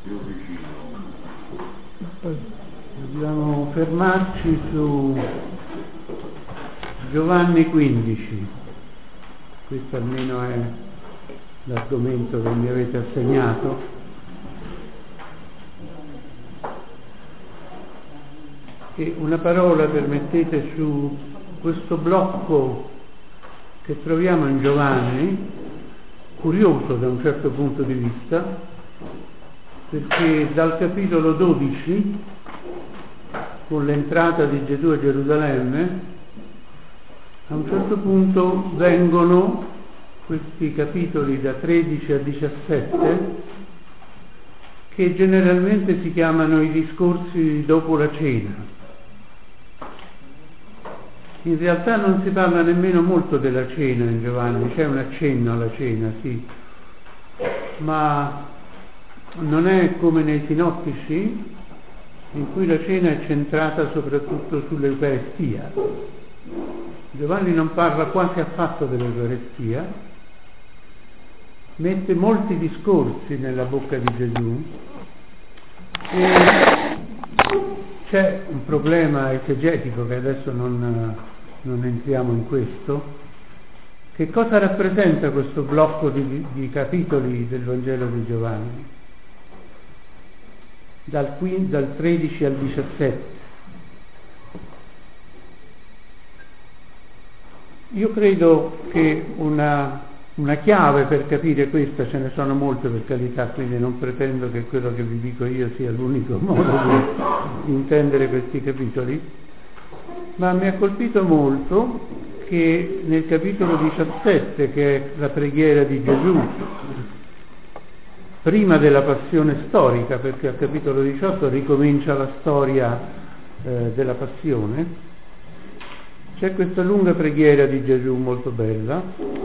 Dobbiamo fermarci su Giovanni 15. Questo almeno è l'argomento che mi avete assegnato. E una parola, permettete, su questo blocco che troviamo in Giovanni, curioso da un certo punto di vista, perché dal capitolo 12, con l'entrata di Gesù a Gerusalemme, a un certo punto vengono questi capitoli da 13 a 17 che generalmente si chiamano i discorsi dopo la cena. In realtà non si parla nemmeno molto della cena in Giovanni, c'è un accenno alla cena, sì, ma non è come nei sinottici, in cui la cena è centrata soprattutto sull'Eucaristia. Giovanni non parla quasi affatto dell'Eucaristia, mette molti discorsi nella bocca di Gesù e c'è un problema esegetico che adesso non entriamo in questo. Che cosa rappresenta questo blocco di capitoli del Vangelo di Giovanni? Dal 13 al 17. Io credo che una chiave per capire questa, ce ne sono molte per carità, quindi non pretendo che quello che vi dico io sia l'unico modo di intendere questi capitoli, ma mi ha colpito molto che nel capitolo 17, che è la preghiera di Gesù prima della passione storica, perché al capitolo 18 ricomincia la storia della passione, c'è questa lunga preghiera di Gesù molto bella,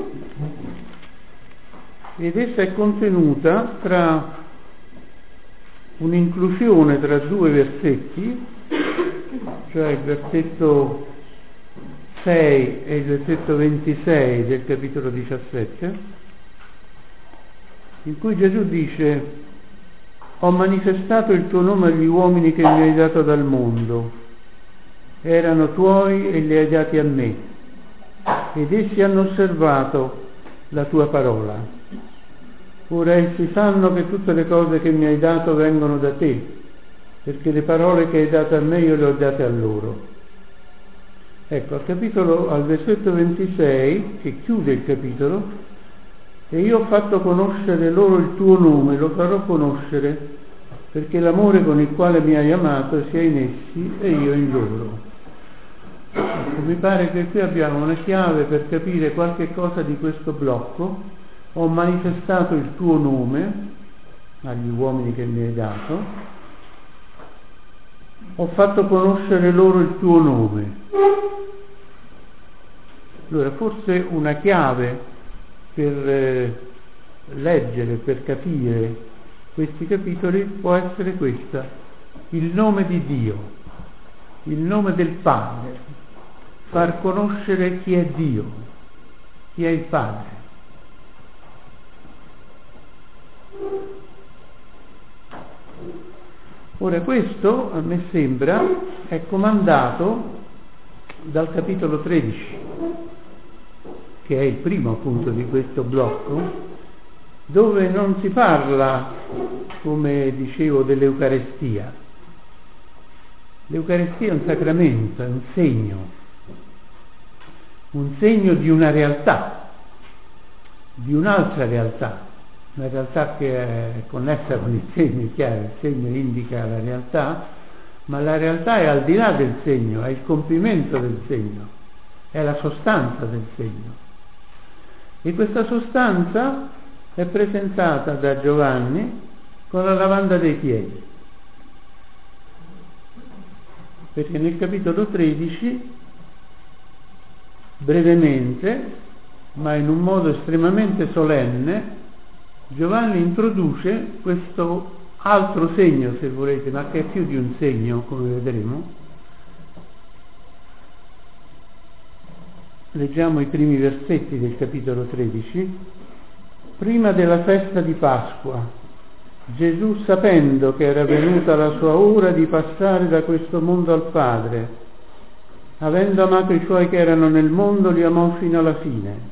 ed essa è contenuta tra un'inclusione tra due versetti, cioè il versetto 6 e il versetto 26 del capitolo 17, in cui Gesù dice: «Ho manifestato il tuo nome agli uomini che mi hai dato dal mondo. Erano tuoi e li hai dati a me, ed essi hanno osservato la tua parola. Ora essi sanno che tutte le cose che mi hai dato vengono da te, perché le parole che hai dato a me io le ho date a loro». Ecco, al versetto 26, che chiude il capitolo: «E io ho fatto conoscere loro il tuo nome, lo farò conoscere, perché l'amore con il quale mi hai amato sia in essi e io in loro». Ecco, mi pare che qui abbiamo una chiave per capire qualche cosa di questo blocco. Ho manifestato il tuo nome agli uomini che mi hai dato, ho fatto conoscere loro il tuo nome. Allora, forse una chiave per leggere, per capire questi capitoli può essere questa: il nome di Dio, il nome del Padre, far conoscere chi è Dio, chi è il Padre. Ora, questo a me sembra è comandato dal capitolo 13, che è il primo appunto di questo blocco, dove non si parla, come dicevo, dell'Eucaristia. L'Eucaristia è un sacramento, è un segno di una realtà, di un'altra realtà, una realtà che è connessa con il segno, è chiaro, il segno indica la realtà, ma la realtà è al di là del segno, è il compimento del segno, è la sostanza del segno. E questa sostanza è presentata da Giovanni con la lavanda dei piedi, perché nel capitolo 13, brevemente, ma in un modo estremamente solenne, Giovanni introduce questo altro segno, se volete, ma che è più di un segno, come vedremo. Leggiamo i primi versetti del capitolo 13. Prima della festa di Pasqua, Gesù, sapendo che era venuta la sua ora di passare da questo mondo al Padre, avendo amato i suoi che erano nel mondo, li amò fino alla fine.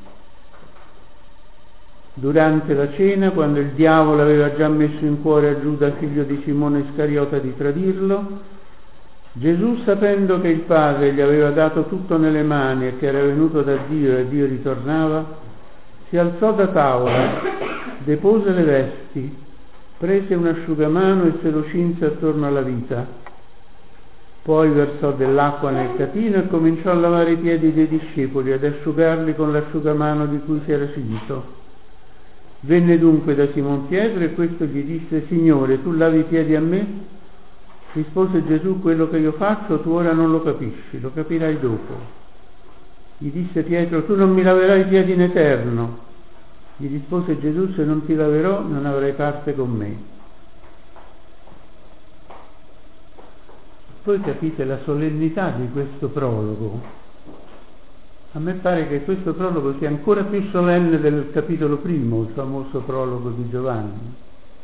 Durante la cena, quando il diavolo aveva già messo in cuore a Giuda, figlio di Simone Iscariota, di tradirlo, Gesù, sapendo che il Padre gli aveva dato tutto nelle mani e che era venuto da Dio e Dio ritornava, si alzò da tavola, depose le vesti, prese un asciugamano e se lo cinse attorno alla vita. Poi versò dell'acqua nel catino e cominciò a lavare i piedi dei discepoli ed asciugarli con l'asciugamano di cui si era cinto. Venne dunque da Simon Pietro e questo gli disse: Signore, tu lavi i piedi a me? Rispose Gesù: quello che io faccio tu ora non lo capisci, lo capirai dopo. Gli disse Pietro: tu non mi laverai i piedi in eterno. Gli rispose Gesù: se non ti laverò non avrai parte con me. Voi capite la solennità di questo prologo. A me pare che questo prologo sia ancora più solenne del capitolo primo, il famoso prologo di Giovanni,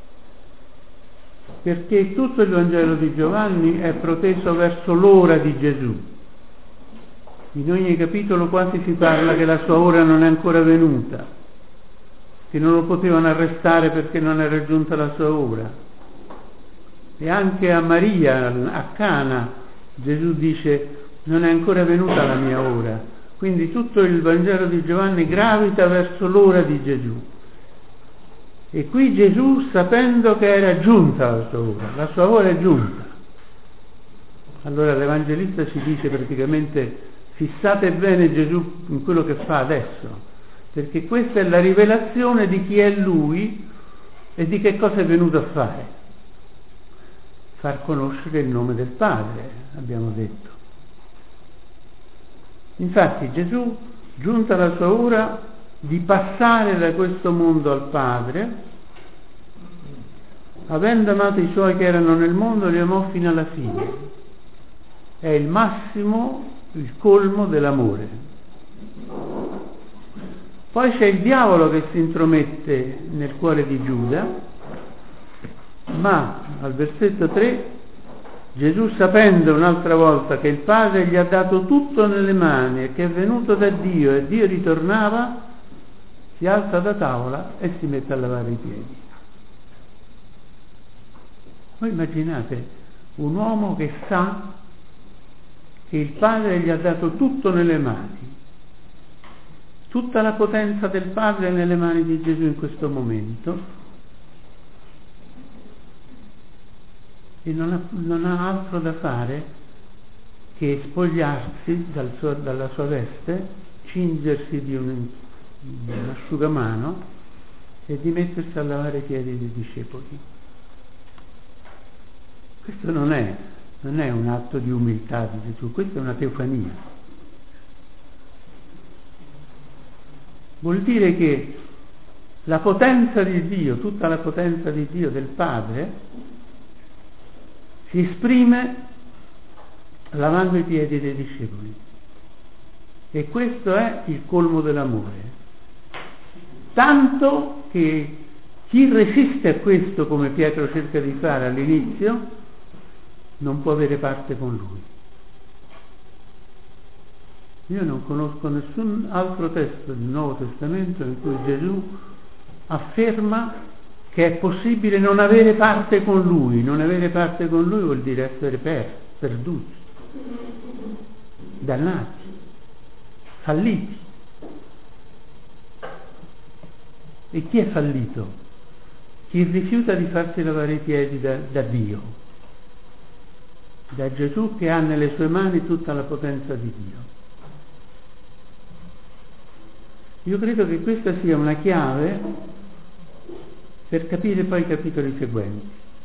perché tutto il Vangelo di Giovanni è proteso verso l'ora di Gesù. In ogni capitolo quasi si parla che la sua ora non è ancora venuta, che non lo potevano arrestare perché non era giunta la sua ora. E anche a Maria, a Cana, Gesù dice: non è ancora venuta la mia ora. Quindi tutto il Vangelo di Giovanni gravita verso l'ora di Gesù. E qui Gesù, sapendo che era giunta la sua ora è giunta. Allora l'Evangelista ci dice praticamente: fissate bene Gesù in quello che fa adesso, perché questa è la rivelazione di chi è Lui e di che cosa è venuto a fare. Far conoscere il nome del Padre, abbiamo detto. Infatti Gesù, giunta la sua ora di passare da questo mondo al Padre, avendo amato i suoi che erano nel mondo, li amò fino alla fine. È il massimo, il colmo dell'amore. Poi c'è il diavolo che si intromette nel cuore di Giuda, ma al versetto 3 Gesù, sapendo un'altra volta che il Padre gli ha dato tutto nelle mani e che è venuto da Dio e Dio ritornava, si alza da tavola e si mette a lavare i piedi. Voi immaginate un uomo che sa che il Padre gli ha dato tutto nelle mani, tutta la potenza del Padre è nelle mani di Gesù in questo momento, e non ha altro da fare che spogliarsi dalla sua veste, cingersi di un asciugamano e di mettersi a lavare i piedi dei discepoli. Questo non è un atto di umiltà di Gesù, questa è una teofania. Vuol dire che la potenza di Dio, tutta la potenza di Dio, del Padre, si esprime lavando i piedi dei discepoli. E questo è il colmo dell'amore. Tanto che chi resiste a questo, come Pietro cerca di fare all'inizio, non può avere parte con lui. Io non conosco nessun altro testo del Nuovo Testamento in cui Gesù afferma che è possibile non avere parte con lui. Non avere parte con lui vuol dire essere perduti, dannati, falliti. E chi è fallito? Chi rifiuta di farsi lavare i piedi da Dio, da Gesù che ha nelle sue mani tutta la potenza di Dio. Io credo che questa sia una chiave per capire poi i capitoli seguenti.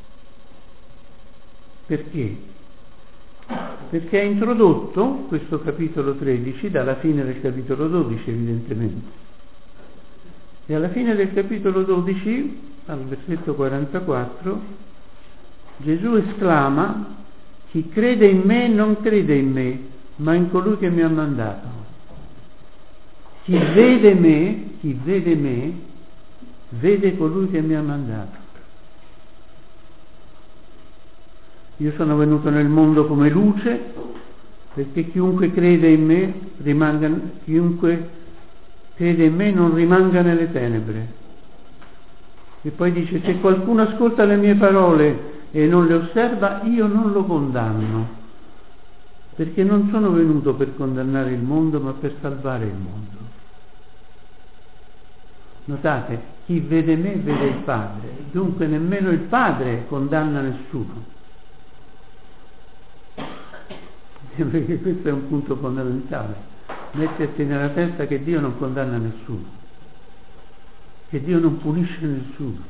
Perché? Perché è introdotto questo capitolo 13 dalla fine del capitolo 12, evidentemente. E alla fine del capitolo 12, al versetto 44, Gesù esclama: chi crede in me non crede in me, ma in colui che mi ha mandato. Chi vede me, vede colui che mi ha mandato. Io sono venuto nel mondo come luce, perché chiunque crede in me non rimanga nelle tenebre. E poi dice: se qualcuno ascolta le mie parole e non le osserva, io non lo condanno, perché non sono venuto per condannare il mondo, ma per salvare il mondo. Notate, chi vede me vede il Padre, dunque nemmeno il Padre condanna nessuno. Perché questo è un punto fondamentale, mettersi nella testa che Dio non condanna nessuno, che Dio non punisce nessuno.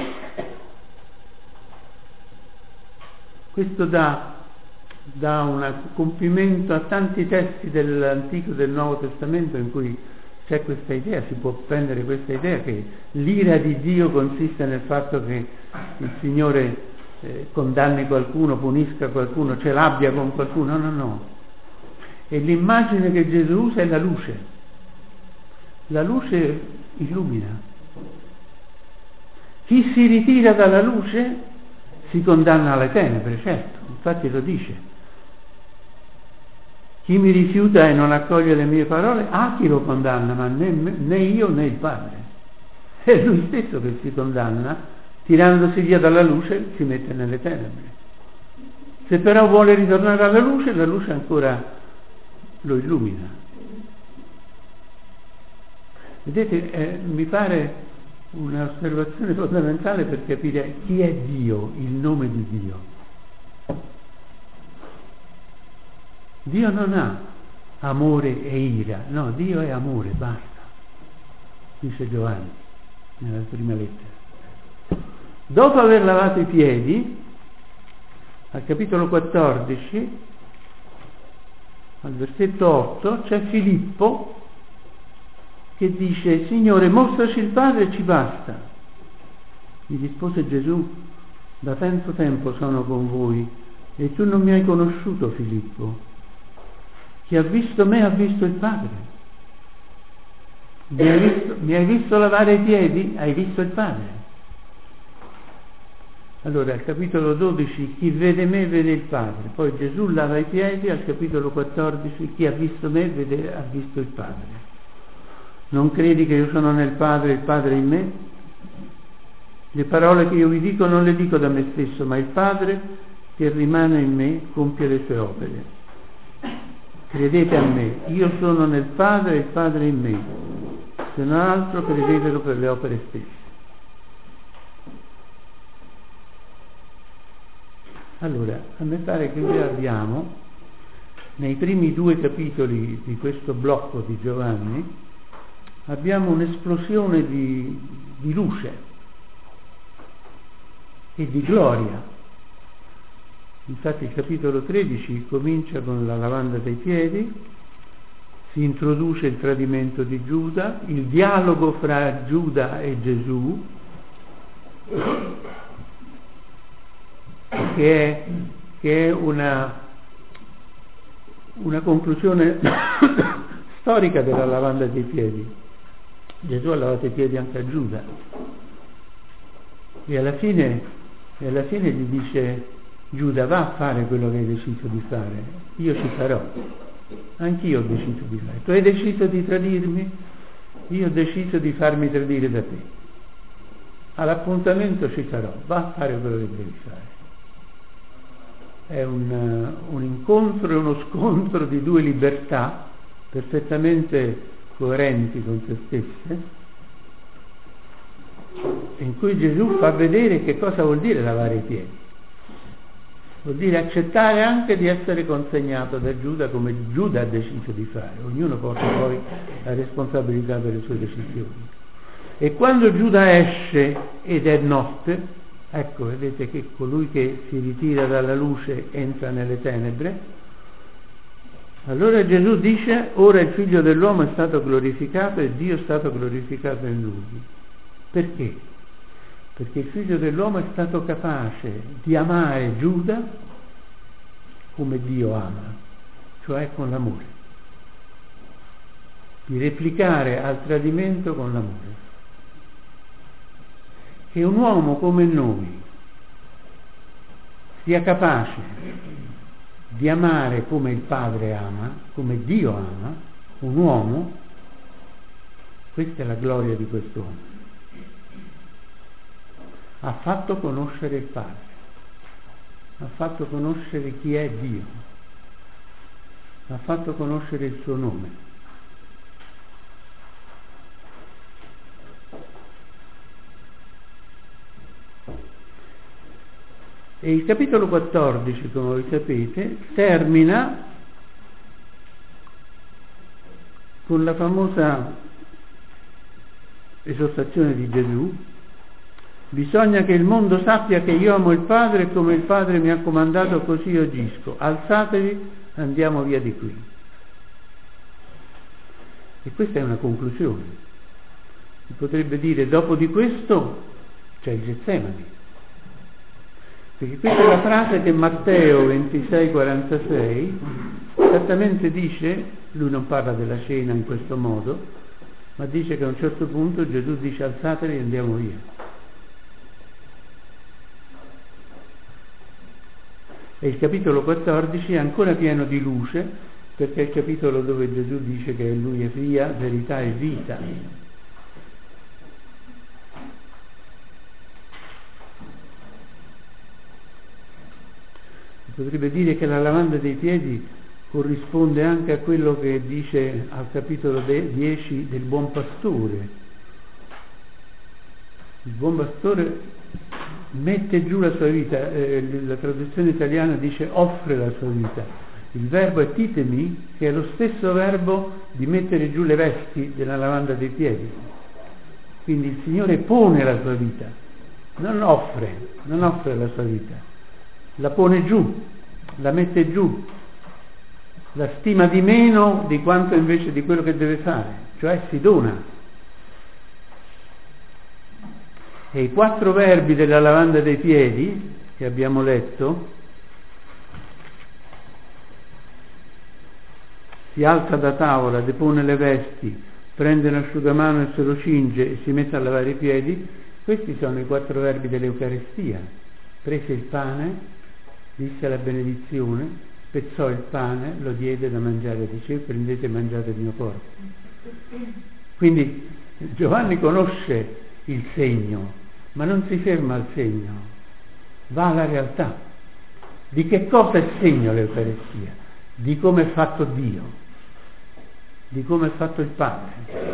Questo dà un compimento a tanti testi dell'Antico e del Nuovo Testamento in cui c'è questa idea, si può prendere questa idea che l'ira di Dio consiste nel fatto che il Signore condanni qualcuno, punisca qualcuno, ce l'abbia con qualcuno. No. E l'immagine che Gesù usa è la luce. La luce illumina. Chi si ritira dalla luce si condanna alle tenebre, certo, infatti lo dice. Chi mi rifiuta e non accoglie le mie parole, chi lo condanna, ma né io né il Padre. È lui stesso che si condanna, tirandosi via dalla luce si mette nelle tenebre. Se però vuole ritornare alla luce, la luce ancora lo illumina. Vedete, mi pare un'osservazione fondamentale per capire chi è Dio, il nome di Dio. Dio non ha amore e ira, no, Dio è amore, basta, dice Giovanni nella prima lettera. Dopo aver lavato i piedi, al capitolo 14, al versetto 8, c'è Filippo che dice: Signore, mostraci il Padre e ci basta. Gli rispose Gesù: da tanto tempo sono con voi e tu non mi hai conosciuto, Filippo. Chi ha visto me ha visto il Padre. Mi hai visto lavare i piedi? Hai visto il Padre. Allora, al capitolo 12, chi vede me vede il Padre. Poi Gesù lava i piedi, al capitolo 14, chi ha visto me ha visto il Padre. Non credi che io sono nel Padre e il Padre in me? Le parole che io vi dico non le dico da me stesso, ma il Padre che rimane in me compie le sue opere. Credete a me, io sono nel Padre e il Padre in me. Se non altro, credetelo per le opere stesse. Allora, a me pare che noi abbiamo, nei primi 2 capitoli di questo blocco di Giovanni, abbiamo un'esplosione di luce e di gloria. Infatti il capitolo 13 comincia con la lavanda dei piedi, si introduce il tradimento di Giuda, il dialogo fra Giuda e Gesù, che è una conclusione storica della lavanda dei piedi. Gesù ha lavato i piedi anche a Giuda e alla fine gli dice: Giuda, va a fare quello che hai deciso di fare, io ci sarò, anch'io ho deciso di fare. Tu hai deciso di tradirmi, io ho deciso di farmi tradire da te. All'appuntamento ci sarò, va a fare quello che devi fare. È un incontro e uno scontro di 2 libertà perfettamente coerenti con se stesse, in cui Gesù fa vedere che cosa vuol dire lavare i piedi. Vuol dire accettare anche di essere consegnato da Giuda come Giuda ha deciso di fare. Ognuno porta poi la responsabilità delle sue decisioni. E quando Giuda esce ed è notte, ecco, vedete che colui che si ritira dalla luce entra nelle tenebre. Allora Gesù dice: ora il Figlio dell'uomo è stato glorificato e Dio è stato glorificato in lui. Perché? Perché il Figlio dell'uomo è stato capace di amare Giuda come Dio ama, cioè con l'amore, di replicare al tradimento con l'amore. Che un uomo come noi, sia capace di amare come il Padre ama, come Dio ama, un uomo, questa è la gloria di quest'uomo. Ha fatto conoscere il Padre, ha fatto conoscere chi è Dio, ha fatto conoscere il suo nome. E il capitolo 14, come voi sapete, termina con la famosa esortazione di Gesù: bisogna che il mondo sappia che io amo il Padre e come il Padre mi ha comandato così io agisco. Alzatevi, andiamo via di qui. E questa è una conclusione. Si potrebbe dire, dopo di questo c'è il Getsemani. Perché questa è la frase che Matteo 26,46 esattamente dice, lui non parla della cena in questo modo, ma dice che a un certo punto Gesù dice: alzatevi e andiamo via. E il capitolo 14 è ancora pieno di luce, perché è il capitolo dove Gesù dice che lui è via, verità e vita. Potrebbe dire che la lavanda dei piedi corrisponde anche a quello che dice al capitolo 10 del buon pastore. Il buon pastore mette giù la sua vita, la traduzione italiana dice offre la sua vita. Il verbo è titemi, che è lo stesso verbo di mettere giù le vesti della lavanda dei piedi. Quindi il Signore pone la sua vita, non offre la sua vita. La pone giù, la mette giù, la stima di meno di quanto invece di quello che deve fare, cioè si dona. E i 4 verbi della lavanda dei piedi che abbiamo letto: si alza da tavola, depone le vesti, prende un asciugamano e se lo cinge e si mette a lavare i piedi, questi sono i 4 verbi dell'Eucaristia. Prese il pane, disse la benedizione, spezzò il pane, lo diede da mangiare, dice: prendete e mangiate il mio corpo. Quindi Giovanni conosce il segno, ma non si ferma al segno, va alla realtà. Di che cosa è segno l'Eucaristia? Di come è fatto Dio, di come è fatto il Padre,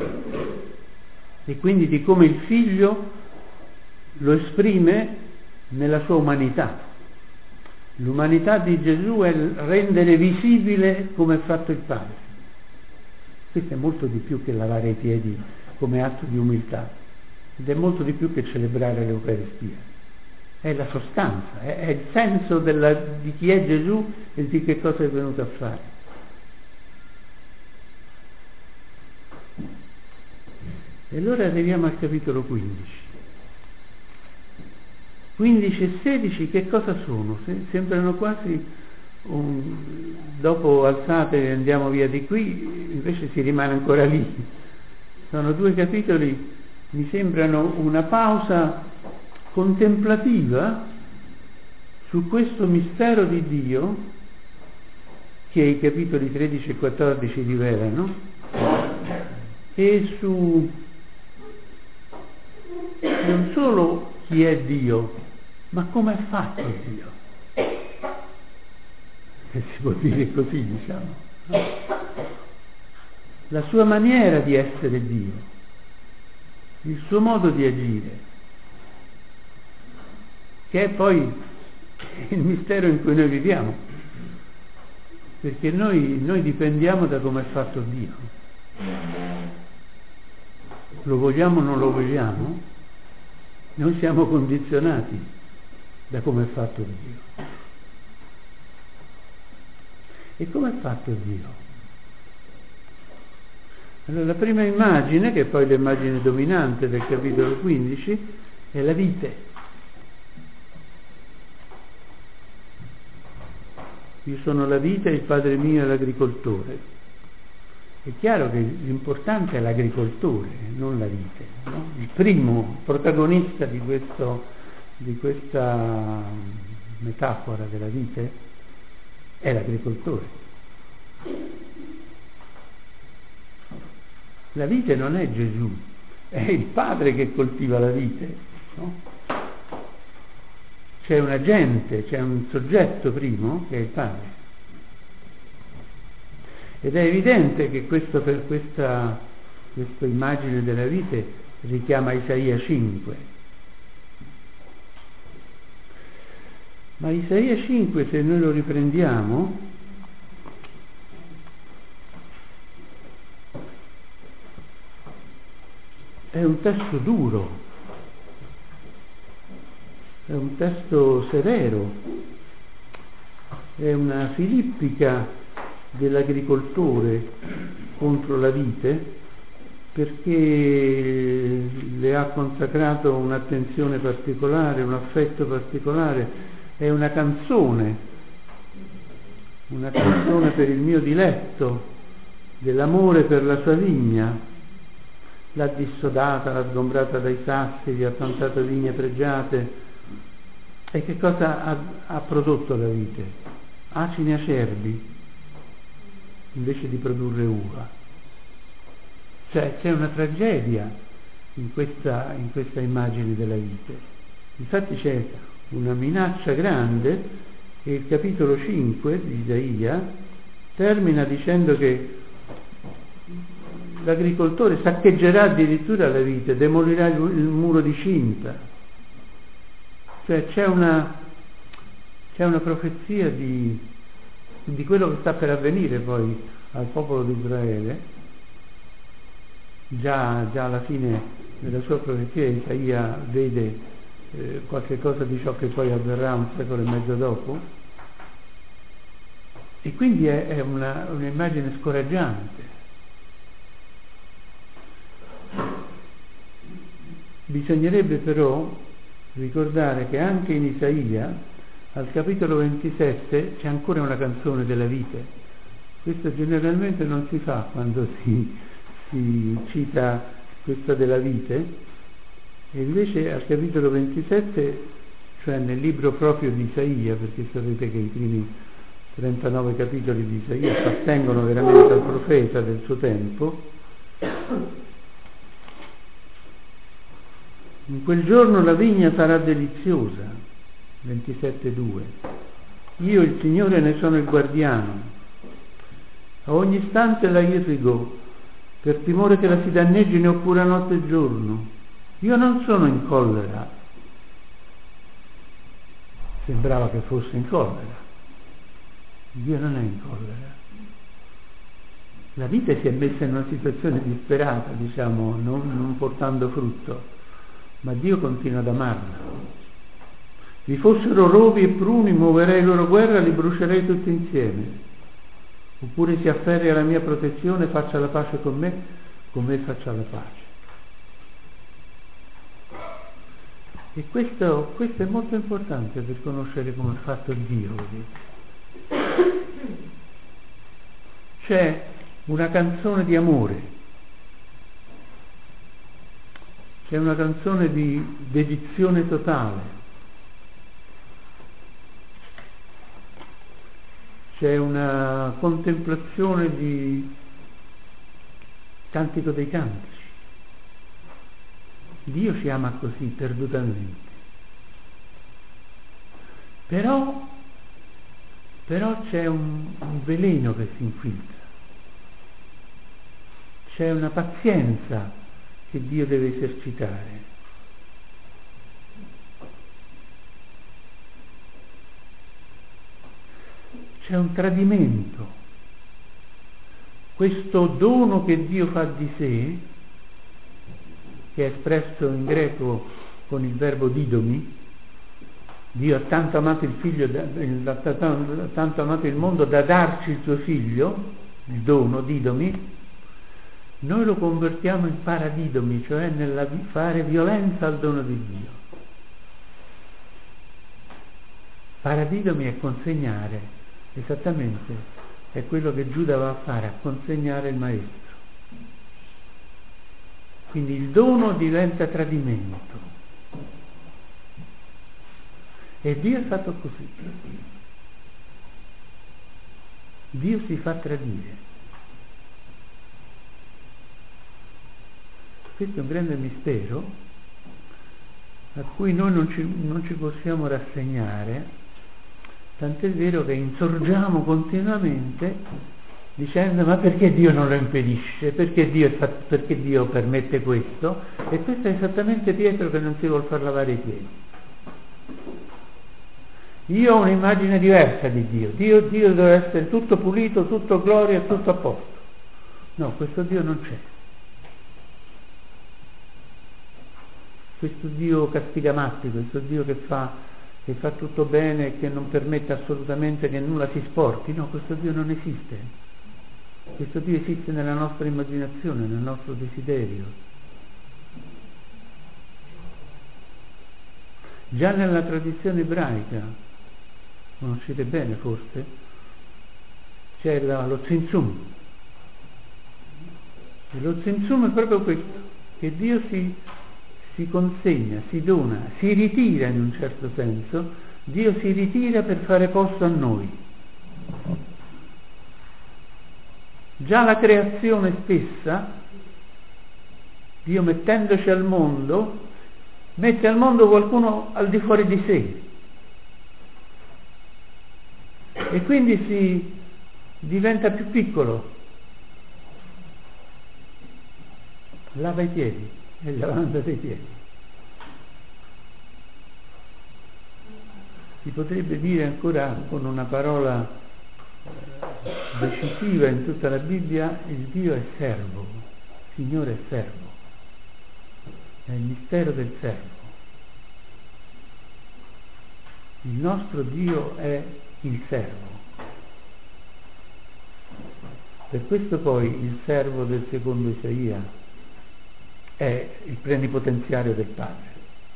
e quindi di come il Figlio lo esprime nella sua umanità. L'umanità di Gesù è rendere visibile come è fatto il Padre. Questo è molto di più che lavare i piedi come atto di umiltà, ed è molto di più che celebrare l'Eucaristia. È la sostanza, è il senso di chi è Gesù e di che cosa è venuto a fare. E allora arriviamo al capitolo 15. 15 e 16 che cosa sono? Sembrano quasi dopo alzate e andiamo via di qui, invece si rimane ancora lì. Sono 2 capitoli, mi sembrano una pausa contemplativa su questo mistero di Dio che i capitoli 13 e 14 rivelano, e su non solo chi è Dio, ma come è fatto Dio. E si può dire così, diciamo. La sua maniera di essere Dio, il suo modo di agire, che è poi il mistero in cui noi viviamo, perché noi dipendiamo da come è fatto Dio. Lo vogliamo o non lo vogliamo? Noi siamo condizionati da come è fatto Dio. E come è fatto Dio? Allora, la prima immagine, che è poi l'immagine dominante del capitolo 15, è la vite. Io sono la vite e il Padre mio è l'agricoltore. È chiaro che l'importante è l'agricoltore, non la vite, no? Il primo protagonista di questa metafora della vite è l'agricoltore. La vite non è Gesù, è il padre che coltiva la vite, no? C'è un agente, c'è un soggetto primo che è il padre. Ed è evidente che questa immagine della vite richiama Isaia 5. Ma Isaia 5, se noi lo riprendiamo, è un testo duro, è un testo severo, è una filippica dell'agricoltore contro la vite, perché le ha consacrato un'attenzione particolare, un affetto particolare. È una canzone per il mio diletto, dell'amore per la sua vigna. L'ha dissodata, l'ha sgombrata dai sassi, gli ha piantato vigne pregiate. E che cosa ha prodotto la vite? Acini acerbi, invece di produrre uva. Cioè c'è una tragedia in questa immagine della vite. Infatti c'è una minaccia grande, e il capitolo 5 di Isaia termina dicendo che l'agricoltore saccheggerà addirittura la vite, demolirà il muro di cinta. Cioè c'è una profezia di quello che sta per avvenire poi al popolo di Israele. Già alla fine della sua profezia Isaia vede qualche cosa di ciò che poi avverrà un secolo e mezzo dopo, e quindi è un'immagine scoraggiante. Bisognerebbe però ricordare che anche in Isaia, al capitolo 27, c'è ancora una canzone della vite. Questo generalmente non si fa quando si cita questa della vite, e invece al capitolo 27, cioè nel libro proprio di Isaia, perché sapete che i primi 39 capitoli di Isaia appartengono veramente al profeta del suo tempo, in quel giorno la vigna sarà deliziosa, 27:2. Io il Signore ne sono il guardiano, a ogni istante la irrigo, per timore che la si danneggi ne ho cura notte e giorno. Io non sono in collera. Sembrava che fosse in collera. Dio non è in collera. La vite si è messa in una situazione disperata, diciamo, non portando frutto, ma Dio continua ad amarla. Vi fossero rovi e pruni, muoverei loro guerra, li brucerei tutti insieme. Oppure si afferri alla mia protezione, faccia la pace con me faccia la pace. E questo è molto importante per conoscere come è fatto Dio. C'è una canzone di amore, c'è una canzone di dedizione totale, c'è una contemplazione di Cantico dei Cantici. Dio ci ama così, perdutamente. Però c'è un veleno che si infiltra, c'è una pazienza che Dio deve esercitare. C'è un tradimento. Questo dono che Dio fa di sé, che è espresso in greco con il verbo didomi, Dio ha tanto amato il figlio, tanto amato il mondo da darci il suo figlio, il dono, didomi, noi lo convertiamo in paradidomi, cioè nel fare violenza al dono di Dio. Paradidomi è consegnare, esattamente, è quello che Giuda va a fare, a consegnare il maestro. Quindi il dono diventa tradimento. E Dio è fatto così. Dio si fa tradire. Questo è un grande mistero a cui noi non ci possiamo rassegnare, tant'è vero che insorgiamo continuamente dicendo: ma perché Dio non lo impedisce? Perché Dio permette questo? E questo è esattamente Pietro che non si vuol far lavare i piedi. Io ho un'immagine diversa di Dio. Dio deve essere tutto pulito, tutto gloria, tutto a posto. No, questo Dio non c'è. Questo Dio castigamatti, questo Dio che fa tutto bene e che non permette assolutamente che nulla si sporchi. No, questo Dio non esiste. Questo Dio esiste nella nostra immaginazione, nel nostro desiderio. Già nella tradizione ebraica, conoscete bene forse, c'era lo Tzimtzum. E lo Tzimtzum è proprio questo, che Dio si consegna, si dona, si ritira in un certo senso. Dio si ritira per fare posto a noi. Già la creazione stessa, Dio mettendoci al mondo, mette al mondo qualcuno al di fuori di sé. E quindi si diventa più piccolo. Lava i piedi, è il lavanda dei piedi. Si potrebbe dire ancora con una parola decisiva in tutta la Bibbia: il Dio è servo, il Signore è servo, è il mistero del servo. Il nostro Dio è il servo. Per questo poi il servo del secondo Isaia è il plenipotenziario del Padre.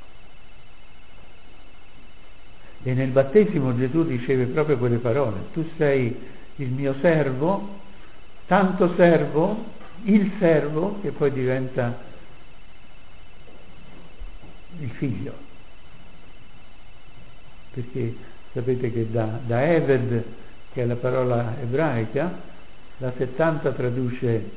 E nel battesimo Gesù riceve proprio quelle parole: tu sei il mio servo, tanto servo, il servo, che poi diventa il figlio. Perché sapete che da Eved, che è la parola ebraica, la 70 traduce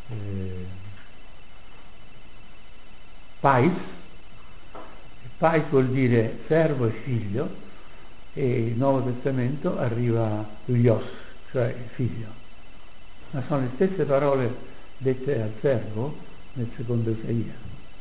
pais, pais vuol dire servo e figlio, e il Nuovo Testamento arriva Ios, cioè il figlio. Ma sono le stesse parole dette al servo nel secondo Isaia.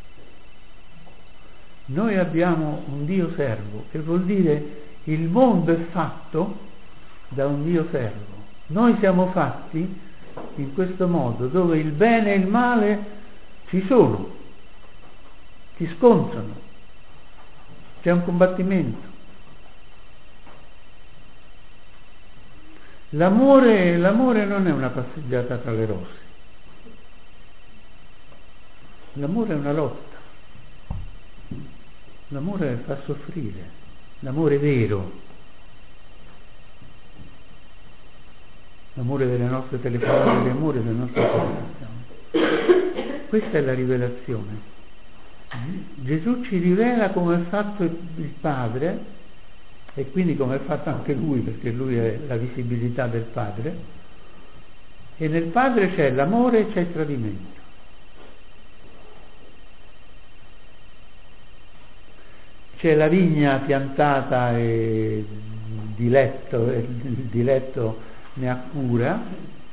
Noi abbiamo un Dio servo, che vuol dire il mondo è fatto da un Dio servo. Noi siamo fatti in questo modo, dove il bene e il male ci sono, si scontrano, c'è un combattimento. L'amore non è una passeggiata tra le rose. L'amore è una lotta. L'amore fa soffrire. L'amore vero. L'amore delle nostre telefonate, l'amore delle nostre conversazioni. Questa è la rivelazione. Gesù ci rivela come è fatto il Padre, e quindi come è fatto anche Lui, perché Lui è la visibilità del Padre, e nel Padre c'è l'amore e c'è il tradimento. C'è la vigna piantata e il diletto ne ha cura,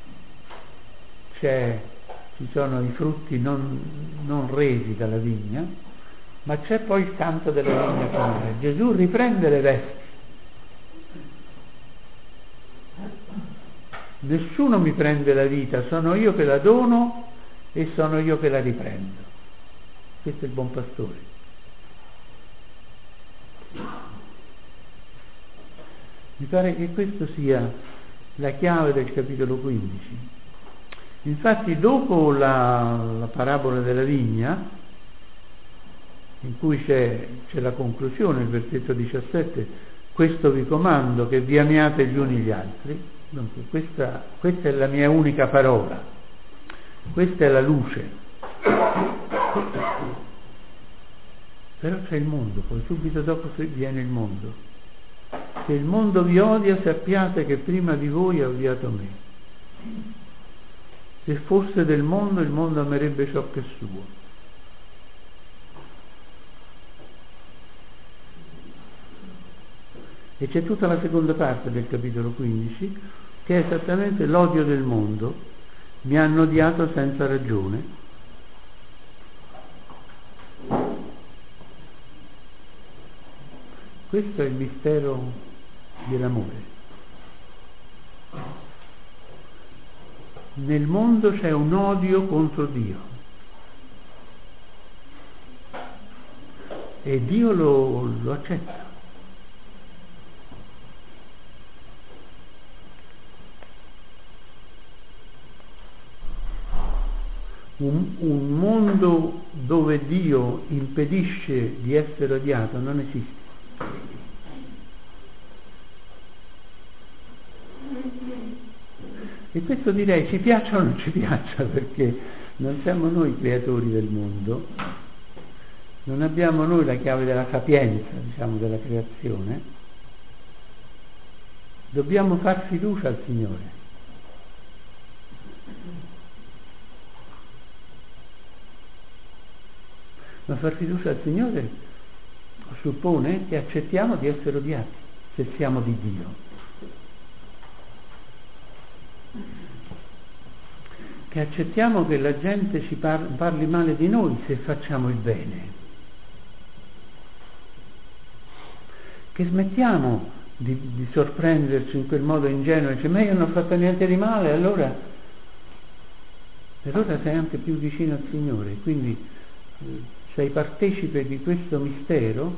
ci sono i frutti non resi dalla vigna, ma c'è poi il canto della vigna comune. Gesù riprende le vesti. Nessuno mi prende la vita, sono io che la dono e sono io che la riprendo. Questo è il buon pastore. Mi pare che questo sia la chiave del capitolo 15. Infatti dopo la parabola della vigna, in cui c'è la conclusione, il versetto 17, questo vi comando, che vi amiate gli uni gli altri. Dunque, questa è la mia unica parola, questa è la luce. Però c'è il mondo, poi subito dopo viene il mondo. Se il mondo vi odia, sappiate che prima di voi ha odiato me. Se fosse del mondo, il mondo amerebbe ciò che è suo. E c'è tutta la seconda parte del capitolo 15, che è esattamente l'odio del mondo. Mi hanno odiato senza ragione. Questo è il mistero dell'amore. Nel mondo c'è un odio contro Dio e Dio lo accetta. Un mondo dove Dio impedisce di essere odiato non esiste. E questo direi ci piaccia o non ci piaccia, perché non siamo noi creatori del mondo, non abbiamo noi la chiave della sapienza, diciamo, della creazione. Dobbiamo far fiducia al Signore. Ma far fiducia al Signore suppone che accettiamo di essere odiati, se siamo di Dio. Che accettiamo che la gente ci parli male di noi se facciamo il bene. Che smettiamo di sorprenderci in quel modo ingenuo e dice: ma io non ho fatto niente di male, allora sei anche più vicino al Signore, quindi sei partecipe di questo mistero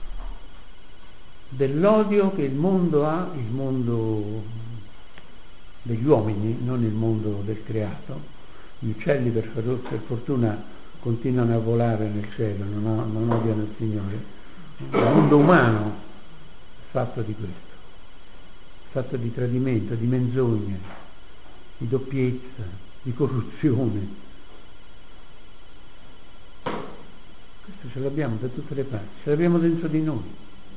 dell'odio che il mondo ha, il mondo degli uomini, non il mondo del creato. Gli uccelli per fortuna continuano a volare nel cielo, non odiano il Signore. Il mondo umano è fatto di questo, fatto di tradimento, di menzogne, di doppiezza, di corruzione. Questo ce l'abbiamo da tutte le parti, ce l'abbiamo dentro di noi.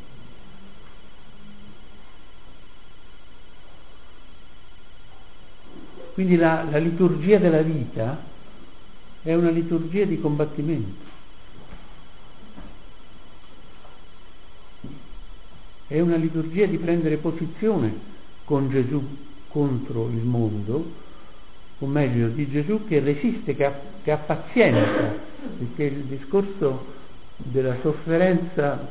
Quindi la liturgia della vita è una liturgia di combattimento. È una liturgia di prendere posizione con Gesù contro il mondo, o meglio di Gesù che resiste, che ha pazienza, perché il discorso della sofferenza,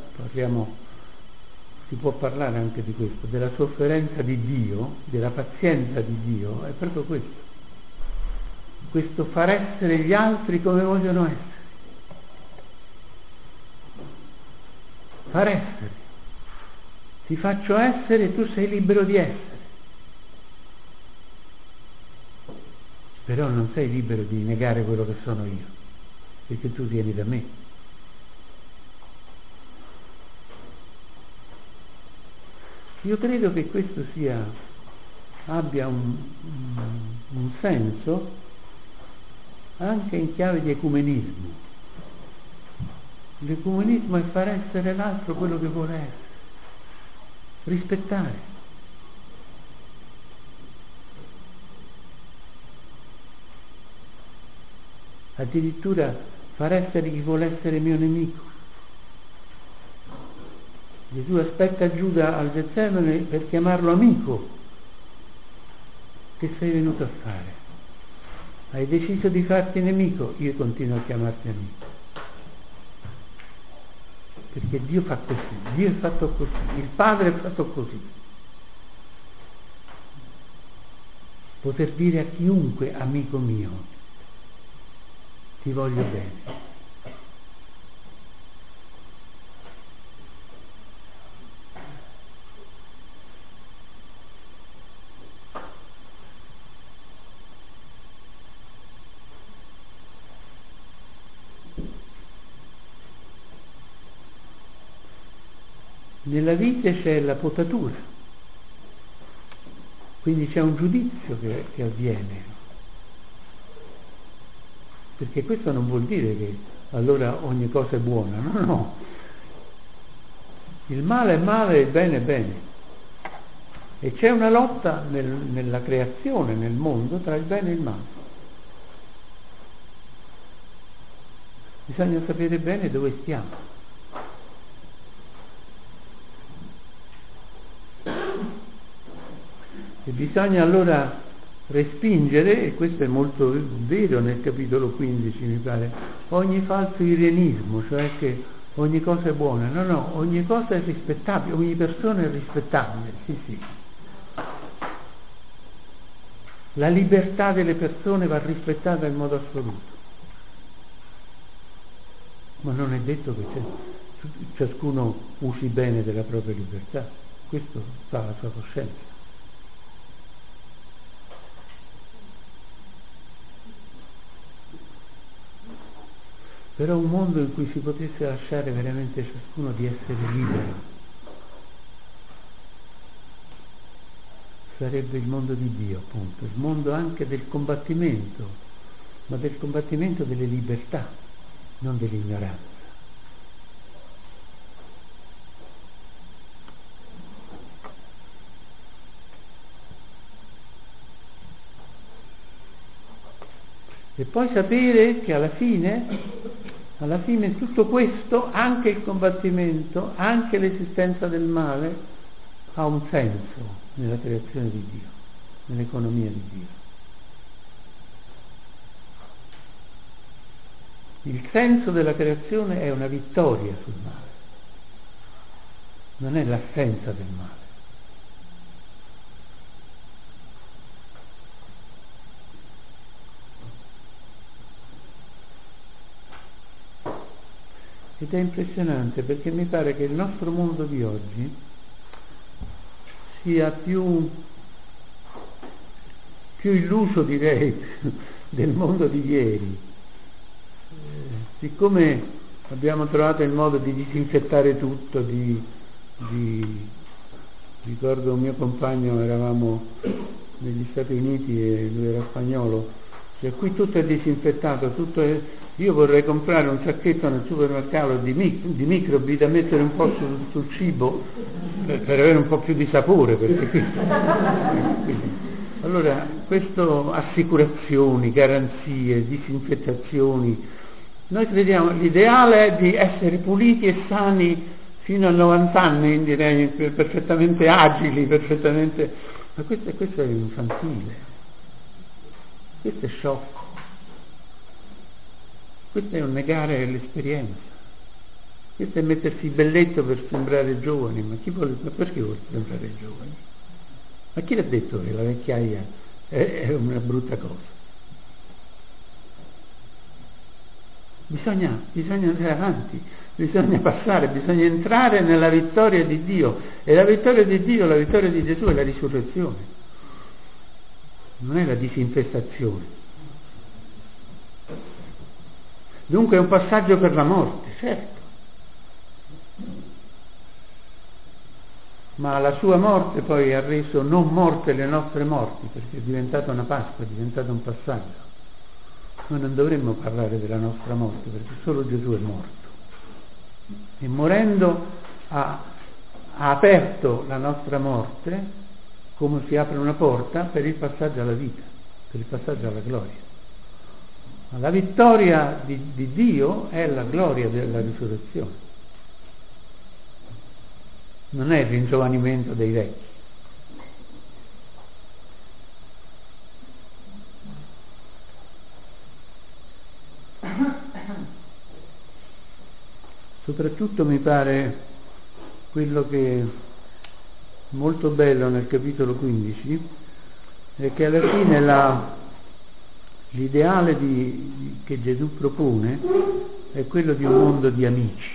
si può parlare anche di questo, della sofferenza di Dio, della pazienza di Dio, è proprio questo far essere gli altri come vogliono essere, far essere, ti faccio essere e tu sei libero di essere, però non sei libero di negare quello che sono io, perché tu vieni da me. Io credo che questo abbia un senso anche in chiave di ecumenismo. L'ecumenismo è far essere l'altro quello che vuole essere, rispettare. Addirittura far essere chi vuole essere mio nemico. Gesù aspetta Giuda al Getsemani per chiamarlo amico. Che sei venuto a fare? Hai deciso di farti nemico? Io continuo a chiamarti amico. Perché Dio fa così, Dio è fatto così, il Padre è fatto così. Poter dire a chiunque: amico mio, ti voglio bene. Nella vite c'è la potatura, quindi c'è un giudizio che avviene, perché questo non vuol dire che allora ogni cosa è buona, no, il male è male e il bene è bene, E c'è una lotta nella creazione, nel mondo, tra il bene e il male. Bisogna sapere bene dove stiamo. E bisogna allora respingere, e questo è molto vero nel capitolo 15 mi pare, ogni falso irenismo, cioè che ogni cosa è buona. No, ogni cosa è rispettabile, ogni persona è rispettabile, sì. La libertà delle persone va rispettata in modo assoluto. Ma non è detto che ciascuno usi bene della propria libertà, questo fa la sua coscienza. Però un mondo in cui si potesse lasciare veramente ciascuno di essere libero sarebbe il mondo di Dio, appunto, il mondo anche del combattimento, ma del combattimento delle libertà, non dell'ignoranza. E poi sapere che alla fine tutto questo, anche il combattimento, anche l'esistenza del male, ha un senso nella creazione di Dio, nell'economia di Dio. Il senso della creazione è una vittoria sul male, non è l'assenza del male. Ed è impressionante perché mi pare che il nostro mondo di oggi sia più illuso, direi, del mondo di ieri. Siccome abbiamo trovato il modo di disinfettare tutto, ricordo un mio compagno, eravamo negli Stati Uniti e lui era spagnolo, cioè qui tutto è disinfettato, io vorrei comprare un sacchetto nel supermercato di microbi da mettere un po' sul cibo per avere un po' più di sapore, perché qui allora questo, assicurazioni, garanzie, disinfettazioni, noi crediamo l'ideale è di essere puliti e sani fino a 90 anni, direi, perfettamente agili, ma questo è infantile, questo è sciocco. Questo è un negare l'esperienza, questo è mettersi belletto per sembrare giovani, ma perché vuole sembrare giovani? Ma chi l'ha detto che la vecchiaia è una brutta cosa? Bisogna andare avanti, bisogna passare, bisogna entrare nella vittoria di Dio, e la vittoria di Dio, la vittoria di Gesù è la risurrezione, non è la disinfestazione. Dunque è un passaggio per la morte, certo, ma la sua morte poi ha reso non morte le nostre morti, perché è diventata una Pasqua, è diventato un passaggio. Noi non dovremmo parlare della nostra morte, perché solo Gesù è morto e morendo ha aperto la nostra morte come si apre una porta per il passaggio alla vita, per il passaggio alla gloria. La vittoria di Dio è la gloria della risurrezione, non è il ringiovanimento dei vecchi. Soprattutto mi pare quello che è molto bello nel capitolo 15 è che alla fine l'ideale che Gesù propone è quello di un mondo di amici.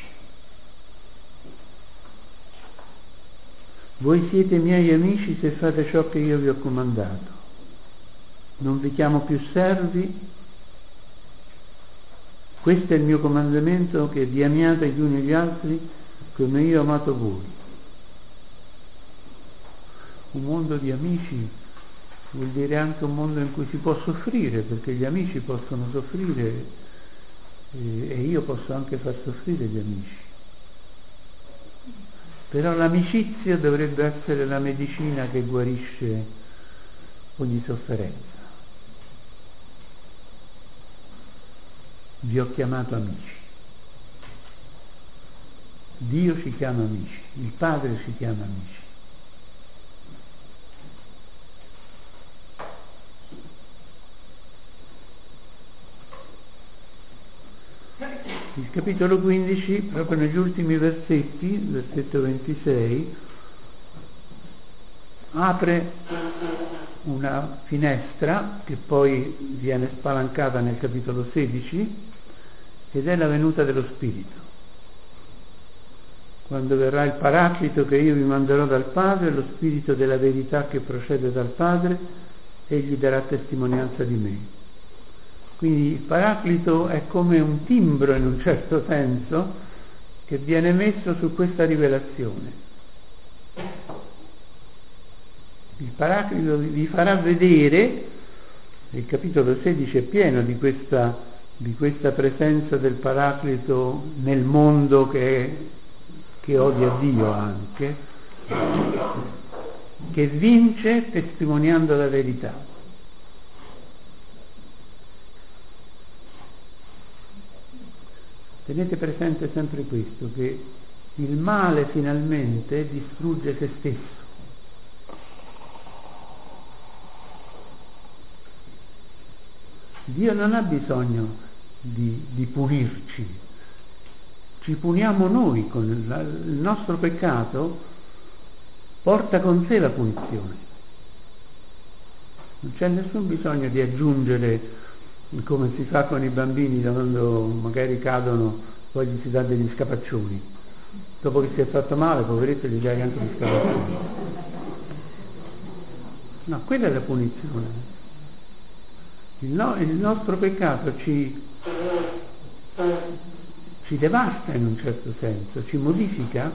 Voi siete miei amici se fate ciò che io vi ho comandato. Non vi chiamo più servi. Questo è il mio comandamento, che vi amiate gli uni gli altri come io ho amato voi. Un mondo di amici vuol dire anche un mondo in cui si può soffrire, perché gli amici possono soffrire e io posso anche far soffrire gli amici. Però l'amicizia dovrebbe essere la medicina che guarisce ogni sofferenza. Vi ho chiamato amici. Dio ci chiama amici, il Padre ci chiama amici. Il capitolo 15, proprio negli ultimi versetti, versetto 26, apre una finestra che poi viene spalancata nel capitolo 16 ed è la venuta dello Spirito. Quando verrà il Paraclito che io vi manderò dal Padre, lo Spirito della verità che procede dal Padre, egli darà testimonianza di me. Quindi il Paraclito è come un timbro in un certo senso che viene messo su questa rivelazione. Il Paraclito vi farà vedere, il capitolo 16 è pieno di questa presenza del Paraclito nel mondo che odia Dio anche, che vince testimoniando la verità. Tenete presente sempre questo, che il male finalmente distrugge se stesso. Dio non ha bisogno di punirci, ci puniamo noi, con il nostro peccato porta con sé la punizione. Non c'è nessun bisogno di aggiungere, come si fa con i bambini quando magari cadono, poi gli si dà degli scapaccioni. Dopo che si è fatto male, poveretto, gli dai anche gli scapaccioni. No, quella è la punizione. Il nostro peccato ci devasta in un certo senso, ci modifica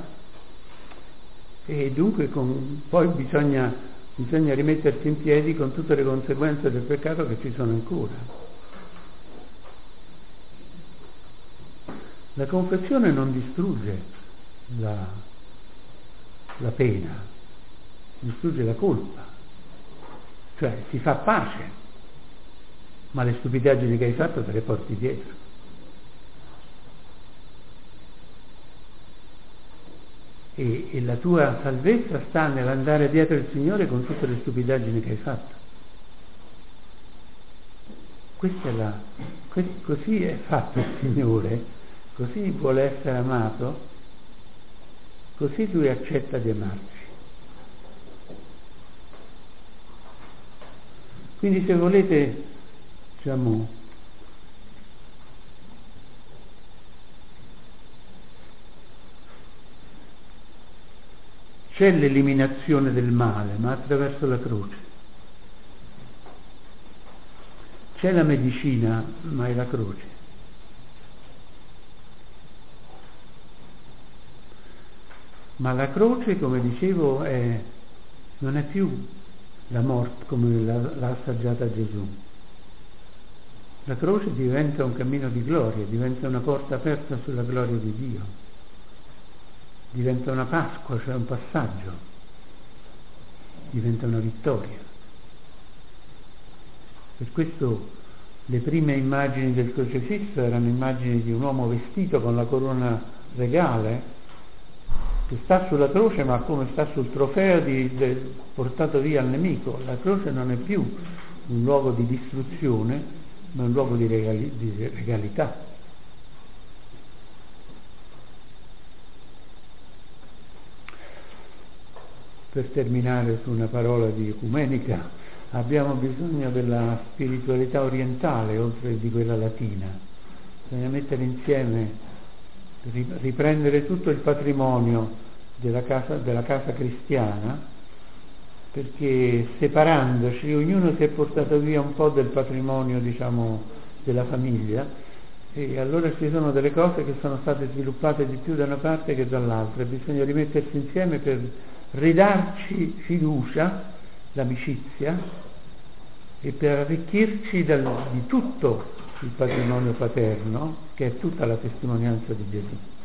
e dunque poi bisogna rimettersi in piedi con tutte le conseguenze del peccato che ci sono ancora. La confessione non distrugge la pena, distrugge la colpa, cioè si fa pace, ma le stupidaggini che hai fatto te le porti dietro. E la tua salvezza sta nell'andare dietro il Signore con tutte le stupidaggini che hai fatto. Così è fatto il Signore. Così vuole essere amato, così Lui accetta di amarci. Quindi se volete, diciamo, c'è l'eliminazione del male, ma attraverso la croce. C'è la medicina, ma è la croce. Ma la croce, come dicevo, non è più la morte come l'ha assaggiata Gesù. La croce diventa un cammino di gloria, diventa una porta aperta sulla gloria di Dio, diventa una Pasqua, cioè un passaggio, diventa una vittoria. Per questo le prime immagini del crocifisso erano immagini di un uomo vestito con la corona regale, che sta sulla croce ma come sta sul trofeo portato via al nemico. La croce non è più un luogo di distruzione ma un luogo di regalità. Per terminare su una parola di ecumenica, abbiamo bisogno della spiritualità orientale oltre di quella latina. Bisogna mettere insieme, riprendere tutto il patrimonio della casa cristiana, perché separandoci ognuno si è portato via un po' del patrimonio, diciamo, della famiglia, e allora ci sono delle cose che sono state sviluppate di più da una parte che dall'altra, e bisogna rimettersi insieme per ridarci fiducia, l'amicizia, e per arricchirci di tutto il patrimonio paterno, che è tutta la testimonianza di Gesù.